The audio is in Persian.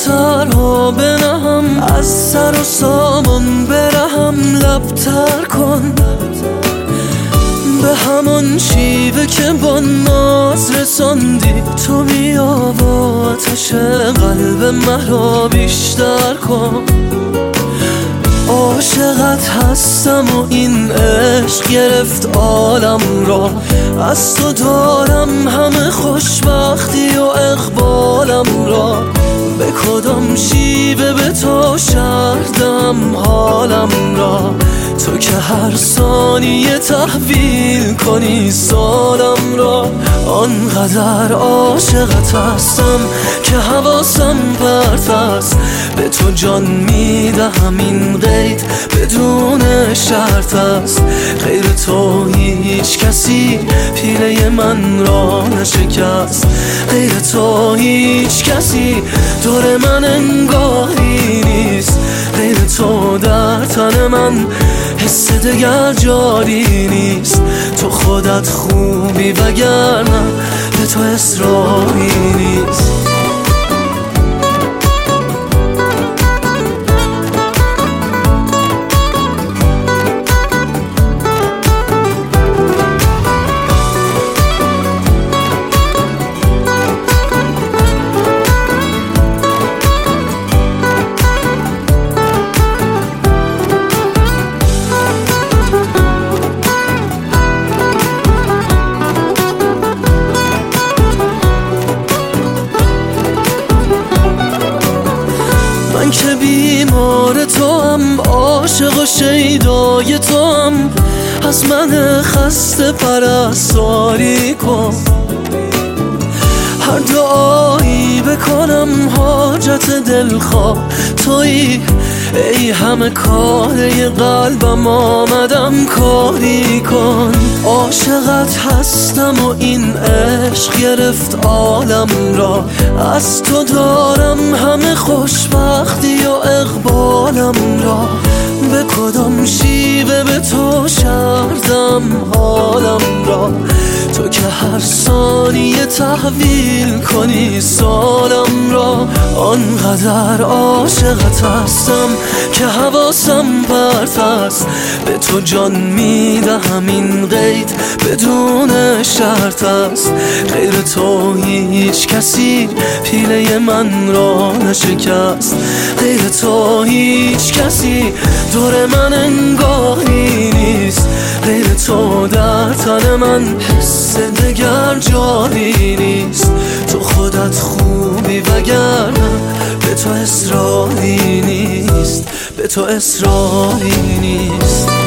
خطرها بنهم، از سر و سامان برهم، لبتر کن به همان شیوه که با ناز رساندی. تو بیا و آتش قلب مرا بیشتر کن. عاشقت هستم و این عشق گرفت عالم را، از تو دارم همه خوشبختی و اقبالم را. به کدام شیوه به تو شردم حالم را، تو که هر ثانیه تحویل کنی سالم را. آنقدر عاشقت هستم که حواسم پرت است، به تو جان میدهم این قید بدون شرط است. غیر تو هیچ کسی پیله من را نشکست، غیر تو هیچ کسی دور من انگاری نیست. غیر تو در تن من حس دگر جاری نیست. تو خودت خوبی وگرنه به تو اصراری نیست. من که بیمار تو هم، عاشق و شیدای تو هم، از من خسته پرستاری کن. هر دعایی بکنم حاجت دلخواه تویی، ای همه کاره قلبم آمدم کاری کن. عاشقت هستم و این عشق گرفت عالم را، از تو دارم همه خوشبختی و اقبالم را. به کدام شیوه به تو شردم حالم را، تو که هر ثانیه تحویل کنی سالم را. آنقدر عاشقت هستم که حواسم پرت است، به تو جان میدهم این قید بدون شرط است. غیر تو هیچ کسی پیله من را نشکست، غیر تو هیچ کسی دور من انگاری نیست. غیر تو در تن من حس دگر جاری نیست. تو خودت خوبی وگرنه به تو اصراری نیست، به تو اصراری نیست.